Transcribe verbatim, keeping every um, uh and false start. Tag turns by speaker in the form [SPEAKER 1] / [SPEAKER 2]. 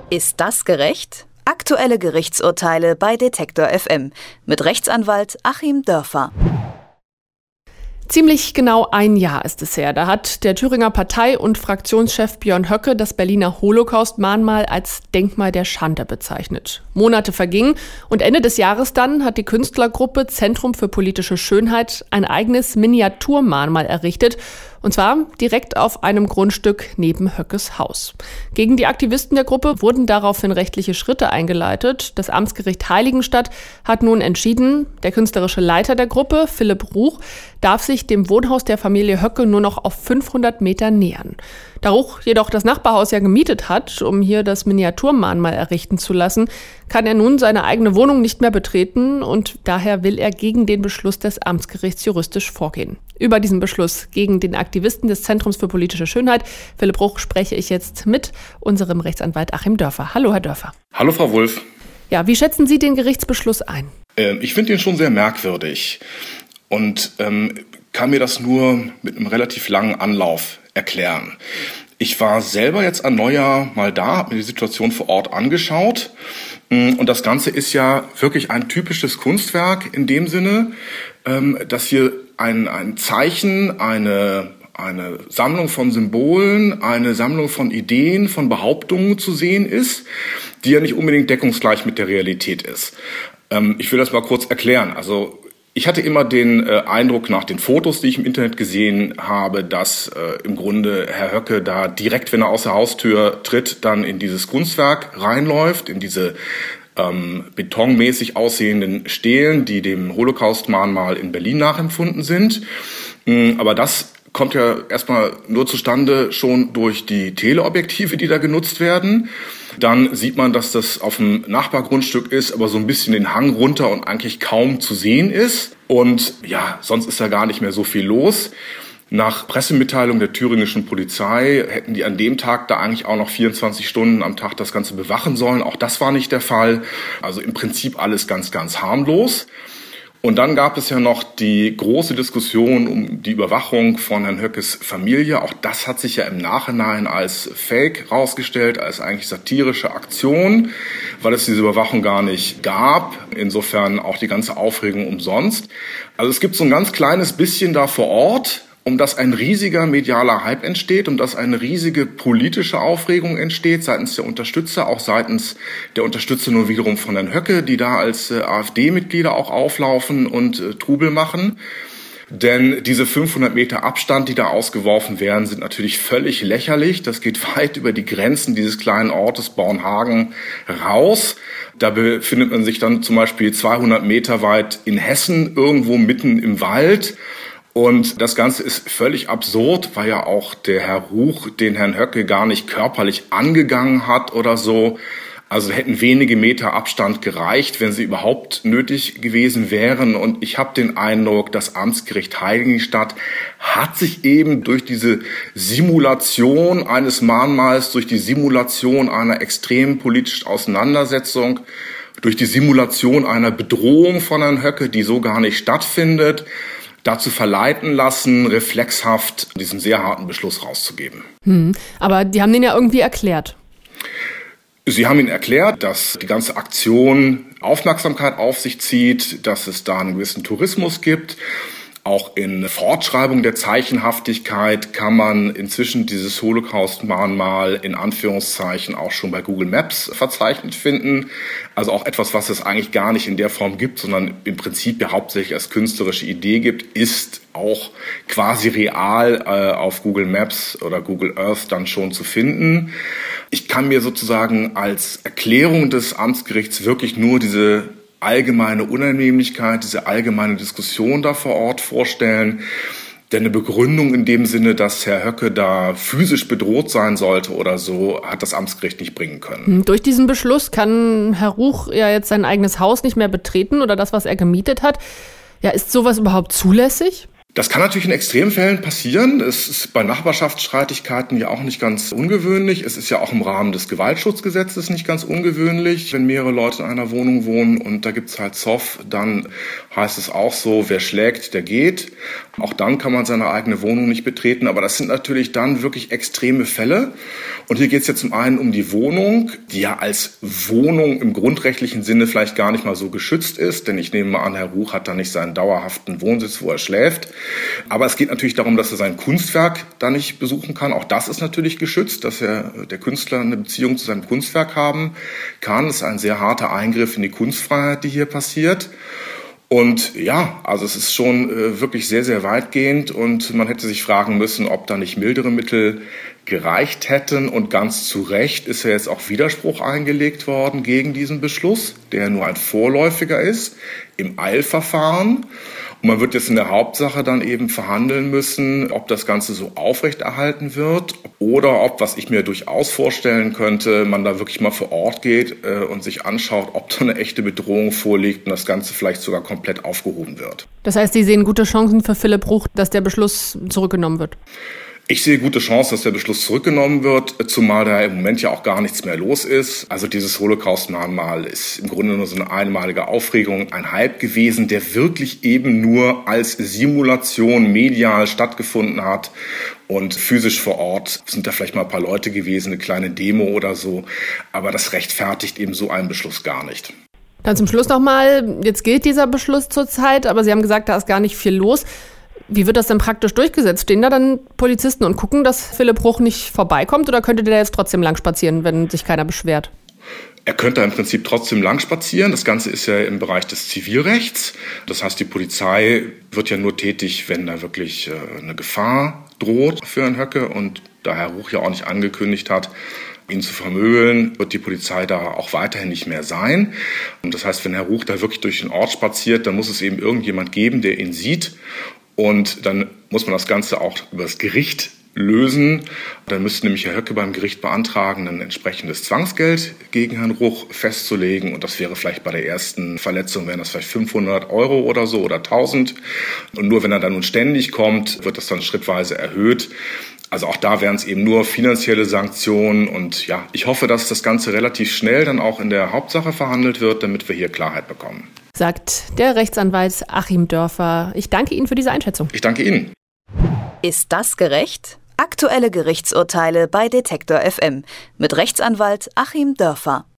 [SPEAKER 1] Ist das gerecht? Aktuelle Gerichtsurteile bei Detektor F M mit Rechtsanwalt Achim Dörfer.
[SPEAKER 2] Ziemlich genau ein Jahr ist es her. Da hat der Thüringer Partei- und Fraktionschef Björn Höcke das Berliner Holocaust-Mahnmal als Denkmal der Schande bezeichnet. Monate vergingen und Ende des Jahres dann hat die Künstlergruppe Zentrum für politische Schönheit ein eigenes Miniaturmahnmal errichtet. Und zwar direkt auf einem Grundstück neben Höckes Haus. Gegen die Aktivisten der Gruppe wurden daraufhin rechtliche Schritte eingeleitet. Das Amtsgericht Heiligenstadt hat nun entschieden, der künstlerische Leiter der Gruppe, Philipp Ruch, darf sich dem Wohnhaus der Familie Höcke nur noch auf fünfhundert Meter nähern. Da Ruch jedoch das Nachbarhaus ja gemietet hat, um hier das Miniaturmahnmal errichten zu lassen, kann er nun seine eigene Wohnung nicht mehr betreten und daher will er gegen den Beschluss des Amtsgerichts juristisch vorgehen. Über diesen Beschluss gegen den Aktivisten des Zentrums für politische Schönheit, Philipp Ruch, spreche ich jetzt mit unserem Rechtsanwalt Achim Dörfer. Hallo, Herr Dörfer.
[SPEAKER 3] Hallo, Frau Wulff.
[SPEAKER 2] Ja, wie schätzen Sie den Gerichtsbeschluss ein?
[SPEAKER 3] Äh, ich finde ihn schon sehr merkwürdig und ähm, kann mir das nur mit einem relativ langen Anlauf erklären. Ich war selber jetzt an Neujahr mal da, habe mir die Situation vor Ort angeschaut. Und das Ganze ist ja wirklich ein typisches Kunstwerk in dem Sinne, dass hier ein, ein Zeichen, eine, eine Sammlung von Symbolen, eine Sammlung von Ideen, von Behauptungen zu sehen ist, die ja nicht unbedingt deckungsgleich mit der Realität ist. Ich will das mal kurz erklären. Also ich hatte immer den äh, Eindruck nach den Fotos, die ich im Internet gesehen habe, dass äh, im Grunde Herr Höcke da direkt, wenn er aus der Haustür tritt, dann in dieses Kunstwerk reinläuft, in diese ähm, betonmäßig aussehenden Stelen, die dem Holocaust-Mahnmal in Berlin nachempfunden sind. Ähm, aber das kommt ja erstmal nur zustande schon durch die Teleobjektive, die da genutzt werden. Dann sieht man, dass das auf dem Nachbargrundstück ist, aber so ein bisschen den Hang runter und eigentlich kaum zu sehen ist. Und ja, sonst ist da gar nicht mehr so viel los. Nach Pressemitteilung der thüringischen Polizei hätten die an dem Tag da eigentlich auch noch vierundzwanzig Stunden am Tag das Ganze bewachen sollen. Auch das war nicht der Fall. Also im Prinzip alles ganz, ganz harmlos. Und dann gab es ja noch die große Diskussion um die Überwachung von Herrn Höckes Familie. Auch das hat sich ja im Nachhinein als Fake rausgestellt, als eigentlich satirische Aktion, weil es diese Überwachung gar nicht gab. Insofern auch die ganze Aufregung umsonst. Also es gibt so ein ganz kleines bisschen da vor Ort, um das ein riesiger medialer Hype entsteht, um das eine riesige politische Aufregung entsteht seitens der Unterstützer, auch seitens der Unterstützer nur wiederum von Herrn Höcke, die da als äh, AfD-Mitglieder auch auflaufen und äh, Trubel machen. Denn diese fünfhundert Meter Abstand, die da ausgeworfen werden, sind natürlich völlig lächerlich. Das geht weit über die Grenzen dieses kleinen Ortes Bornhagen raus. Da befindet man sich dann zum Beispiel zweihundert Meter weit in Hessen, irgendwo mitten im Wald. Und das Ganze ist völlig absurd, weil ja auch der Herr Ruch den Herrn Höcke gar nicht körperlich angegangen hat oder so. Also hätten wenige Meter Abstand gereicht, wenn sie überhaupt nötig gewesen wären. Und ich habe den Eindruck, das Amtsgericht Heiligenstadt hat sich eben durch diese Simulation eines Mahnmals, durch die Simulation einer extremen politischen Auseinandersetzung, durch die Simulation einer Bedrohung von Herrn Höcke, die so gar nicht stattfindet, dazu verleiten lassen, reflexhaft diesen sehr harten Beschluss rauszugeben.
[SPEAKER 2] Hm, aber die haben den ja irgendwie erklärt.
[SPEAKER 3] Sie haben Ihnen erklärt, dass die ganze Aktion Aufmerksamkeit auf sich zieht, dass es da einen gewissen Tourismus gibt. Auch in Fortschreibung der Zeichenhaftigkeit kann man inzwischen dieses Holocaust-Mahnmal in Anführungszeichen auch schon bei Google Maps verzeichnet finden. Also auch etwas, was es eigentlich gar nicht in der Form gibt, sondern im Prinzip ja hauptsächlich als künstlerische Idee gibt, ist auch quasi real äh, auf Google Maps oder Google Earth dann schon zu finden. Ich kann mir sozusagen als Erklärung des Amtsgerichts wirklich nur diese allgemeine Unannehmlichkeit, diese allgemeine Diskussion da vor Ort vorstellen. Denn eine Begründung in dem Sinne, dass Herr Höcke da physisch bedroht sein sollte oder so, hat das Amtsgericht nicht bringen können.
[SPEAKER 2] Durch diesen Beschluss kann Herr Ruch ja jetzt sein eigenes Haus nicht mehr betreten oder das, was er gemietet hat. Ja, ist sowas überhaupt zulässig?
[SPEAKER 3] Das kann natürlich in Extremfällen passieren. Es ist bei Nachbarschaftsstreitigkeiten ja auch nicht ganz ungewöhnlich. Es ist ja auch im Rahmen des Gewaltschutzgesetzes nicht ganz ungewöhnlich, wenn mehrere Leute in einer Wohnung wohnen und da gibt's halt Zoff, dann heißt es auch so, wer schlägt, der geht. Auch dann kann man seine eigene Wohnung nicht betreten. Aber das sind natürlich dann wirklich extreme Fälle. Und hier geht es ja zum einen um die Wohnung, die ja als Wohnung im grundrechtlichen Sinne vielleicht gar nicht mal so geschützt ist. Denn ich nehme mal an, Herr Ruch hat da nicht seinen dauerhaften Wohnsitz, wo er schläft. Aber es geht natürlich darum, dass er sein Kunstwerk da nicht besuchen kann. Auch das ist natürlich geschützt, dass er, der Künstler eine Beziehung zu seinem Kunstwerk haben kann. Das ist ein sehr harter Eingriff in die Kunstfreiheit, die hier passiert. Und ja, also es ist schon äh, wirklich sehr, sehr weitgehend und man hätte sich fragen müssen, ob da nicht mildere Mittel gereicht hätten. Und ganz zu Recht ist ja jetzt auch Widerspruch eingelegt worden gegen diesen Beschluss, der nur ein vorläufiger ist im Eilverfahren. Und man wird jetzt in der Hauptsache dann eben verhandeln müssen, ob das Ganze so aufrechterhalten wird oder ob, was ich mir durchaus vorstellen könnte, man da wirklich mal vor Ort geht äh, und sich anschaut, ob da eine echte Bedrohung vorliegt und das Ganze vielleicht sogar komplett aufgehoben wird.
[SPEAKER 2] Das heißt, Sie sehen gute Chancen für Philipp Ruch, dass der Beschluss zurückgenommen wird?
[SPEAKER 3] Ich sehe gute Chance, dass der Beschluss zurückgenommen wird, zumal da im Moment ja auch gar nichts mehr los ist. Also dieses Holocaust-Mahnmal ist im Grunde nur so eine einmalige Aufregung, ein Hype gewesen, der wirklich eben nur als Simulation medial stattgefunden hat. Und physisch vor Ort sind da vielleicht mal ein paar Leute gewesen, eine kleine Demo oder so. Aber das rechtfertigt eben so einen Beschluss gar nicht.
[SPEAKER 2] Dann zum Schluss nochmal, jetzt gilt dieser Beschluss zurzeit, aber Sie haben gesagt, da ist gar nicht viel los. Wie wird das denn praktisch durchgesetzt? Stehen da dann Polizisten und gucken, dass Philipp Ruch nicht vorbeikommt? Oder könnte der jetzt trotzdem lang spazieren, wenn sich keiner beschwert?
[SPEAKER 3] Er könnte im Prinzip trotzdem lang spazieren. Das Ganze ist ja im Bereich des Zivilrechts. Das heißt, die Polizei wird ja nur tätig, wenn da wirklich eine Gefahr droht für Herrn Höcke. Und da Herr Ruch ja auch nicht angekündigt hat, ihn zu vermöbeln, wird die Polizei da auch weiterhin nicht mehr sein. Und das heißt, wenn Herr Ruch da wirklich durch den Ort spaziert, dann muss es eben irgendjemand geben, der ihn sieht. Und dann muss man das Ganze auch über das Gericht lösen. Dann müsste nämlich Herr Höcke beim Gericht beantragen, ein entsprechendes Zwangsgeld gegen Herrn Ruch festzulegen. Und das wäre vielleicht bei der ersten Verletzung, wären das vielleicht fünfhundert Euro oder so oder tausend. Und nur wenn er dann nun ständig kommt, wird das dann schrittweise erhöht. Also auch da wären es eben nur finanzielle Sanktionen. Und ja, ich hoffe, dass das Ganze relativ schnell dann auch in der Hauptsache verhandelt wird, damit wir hier Klarheit bekommen.
[SPEAKER 2] Sagt der Rechtsanwalt Achim Dörfer. Ich danke Ihnen für diese Einschätzung.
[SPEAKER 3] Ich danke Ihnen.
[SPEAKER 1] Ist das gerecht? Aktuelle Gerichtsurteile bei Detektor F M mit Rechtsanwalt Achim Dörfer.